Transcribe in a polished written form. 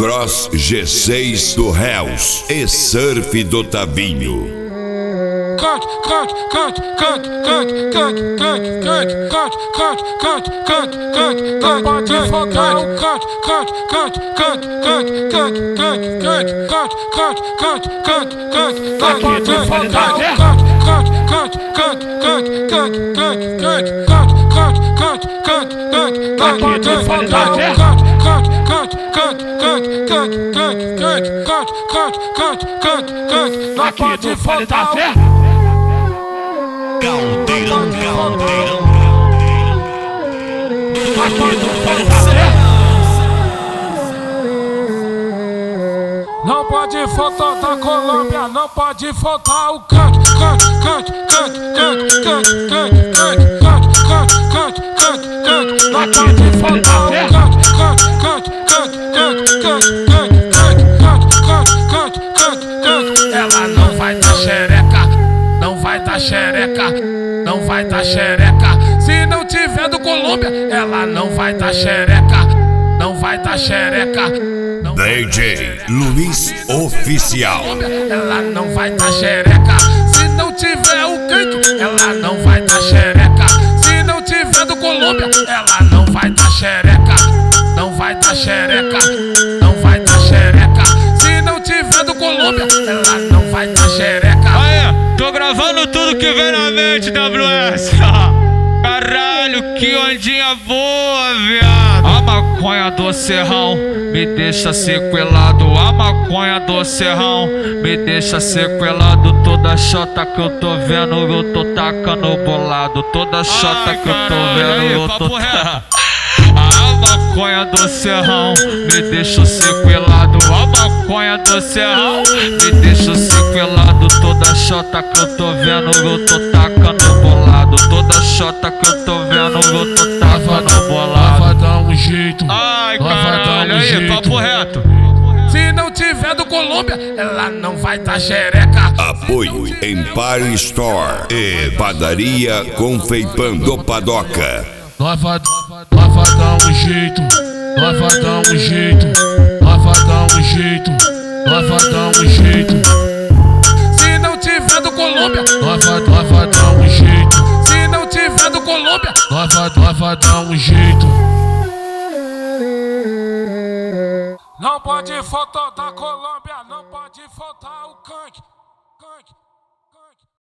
Cross G6 do Hells e Surf do Tabinho. Pode faltar fé. Caldeirão. Aqui não falta fé. Não pode faltar da Colômbia, não pode faltar o cante. Não pode faltar o Ela não vai dar xereca, não vai dar xereca, não vai dar xereca. Se não tiver do Colômbia, ela não vai dar xereca, não vai dar xereca. DJ Luiz Oficial. Ela não vai dar xereca. Se não tiver o cante, ela não vai dar xereca. Se não tiver do Colômbia, ela não vai dar xereca, não vai dar xereca, não vai dar xereca. Se não tiver do Colômbia, ela não vai dar xereca. Aí, tô gravando tudo que vem na mente, WS. Caralho, que ondinha boa, viado. A maconha do serrão me deixa sequelado. A maconha do serrão me deixa sequelado. Toda chota que eu tô vendo, eu tô tacando bolado. Toda chota que eu tô vendo, eu tô tacando. A maconha do serrão me deixa sequelado. A maconha do serrão me deixa sequelado. Toda chota que eu tô vendo, eu tô tacando bolado. Toda chota que eu tô vendo, eu tô tacando bolado. Vai dar um jeito. Ai, caralho, aí, papo reto. Se não tiver do Colômbia, ela não vai dar xereca. Apoio Empire Store e Padaria Confeipão do Padoca. Nós vai dar um jeito, nós vai dar um jeito, nós vai dar um jeito, nós vai dar um jeito. Se não tiver do Colômbia, nós vai dar um jeito. Se não tiver do Colômbia, nós vai dar um jeito. Não pode faltar da Colômbia, não pode faltar o cante.